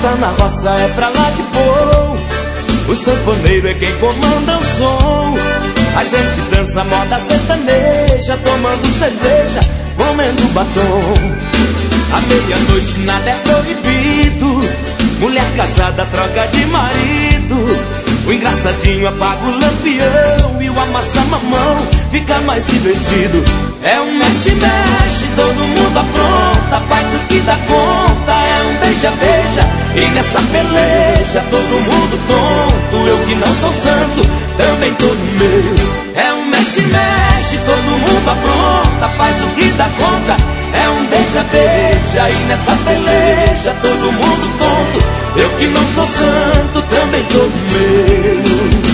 Festa na roça é pra lá de bom, o sanfoneiro é quem comanda o som. A gente dança moda sertaneja, tomando cerveja, comendo batom. À meia-noite nada é proibido, mulher casada troca de marido. O engraçadinho apaga o lampião e o amassa-mamão fica mais divertido. É um mexe-mexe, todo mundo apronta, faz o que dá conta. É um beija-beija e nessa peleja todo mundo tonto. Eu que não sou santo, também tô no meio. É um mexe-mexe, todo mundo apronta, faz o que dá conta. É um beija-beija e nessa peleja todo mundo tonto. Eu que não sou santo, também tô no meio.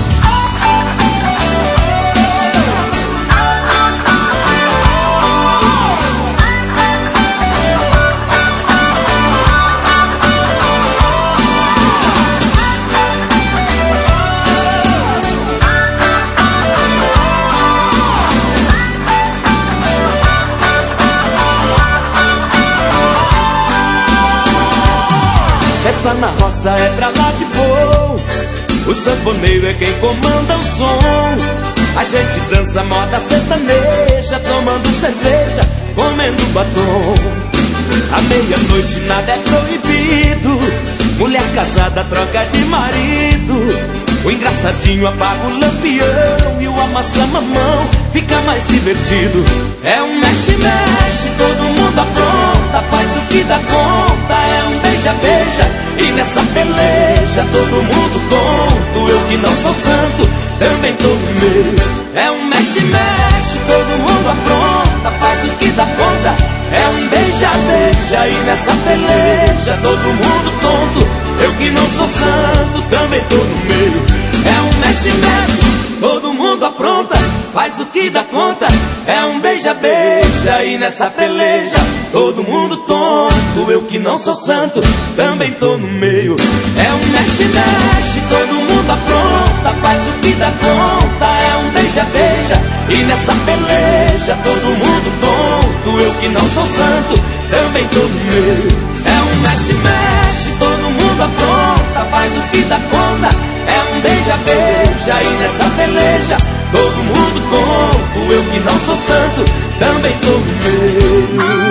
Festa na roça é pra lá de bom, o sanfoneiro é quem comanda o som. A gente dança moda sertaneja, tomando cerveja, comendo batom. À meia-noite nada é proibido, mulher casada troca de marido. O engraçadinho apaga o lampião e o amassa-mamão fica mais divertido. É um mexe-mexe, todo mundo apronta, faz o que dá conta. É um beija-beija e nessa peleja todo mundo tonto. Eu que não sou santo, também tô no meio. É um mexe-mexe, todo mundo apronta, faz o que dá conta. É um beija-beija e nessa peleja todo mundo tonto. Eu que não sou santo, também tô no meio. É um mexe-mexe, todo mundo apronta, faz o que dá conta. É um beija-beija e nessa peleja todo mundo tonto. Eu que não sou santo, também tô no meio. É um mexe-mexe, todo mundo apronta, faz o que dá conta. É um beija-beija e nessa peleja todo mundo tonto. Eu que não sou santo, também tô no meio. É um mexe-mexe, todo mundo apronta, faz o que dá conta. É um beija-beija e nessa peleja todo mundo tonto. Eu que não sou santo, também tô no meio.